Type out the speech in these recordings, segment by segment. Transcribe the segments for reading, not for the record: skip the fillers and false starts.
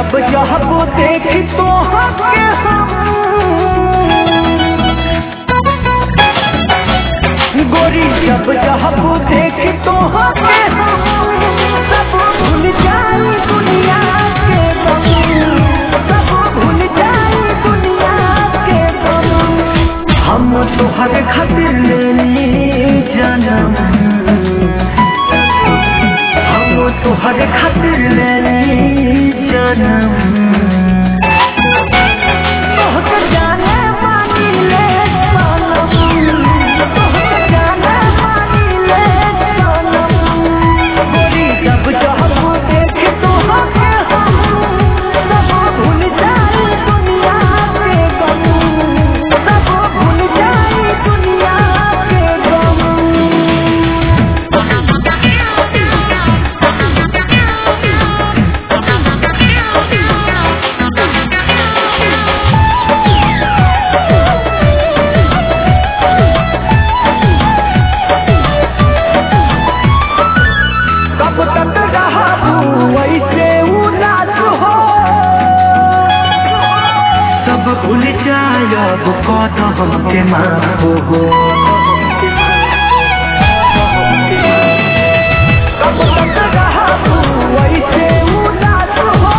जब जब देखी तो हके हम गोरी जब जब देखी तो हके हम सब भूल जाई दुनिया के गम, सब भूल जाई दुनिया के गम। हम तोहरे खातिर लेनी जन्म, हम तोहरे खातिर लेनी जन्म। तोहके जाने मानी ले सनम, तोहके जाने मानी ले सनम। गोरी जब जब देखी तो हके हम सब भूल जाई दुनिया के गम, सब भूल जाई दुनिया के गम। कब तक रहबू वैसे उदास हो, सब भूल जायब कदम के माफ हो। कब तक रहबू वैसे उदास हो,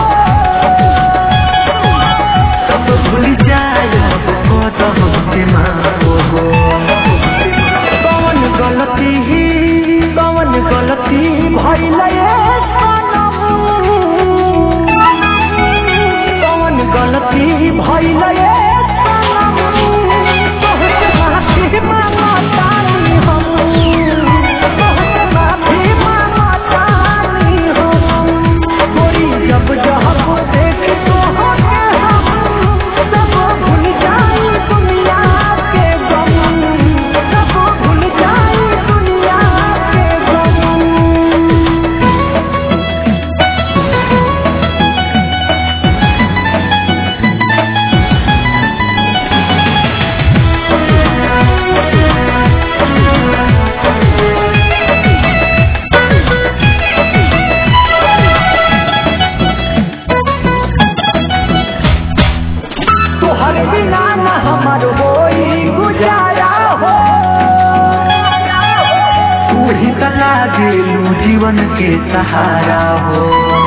सब भूल जायब कदम के माफ हो। कौन गलती भइल सनम, कौन गलती भइल सनम। तोहके माफी मांगतानी हम, तोहके माफी मांगतानी हम। गोरी जब जब देखी तो हके हम सब भूल जाई दुनिया के गम, सब भूल जाई दुनिया के गम। तोहर बिना न हमर होई गुजारा हो, तू ही त लागेलू जीवन के सहारा हो।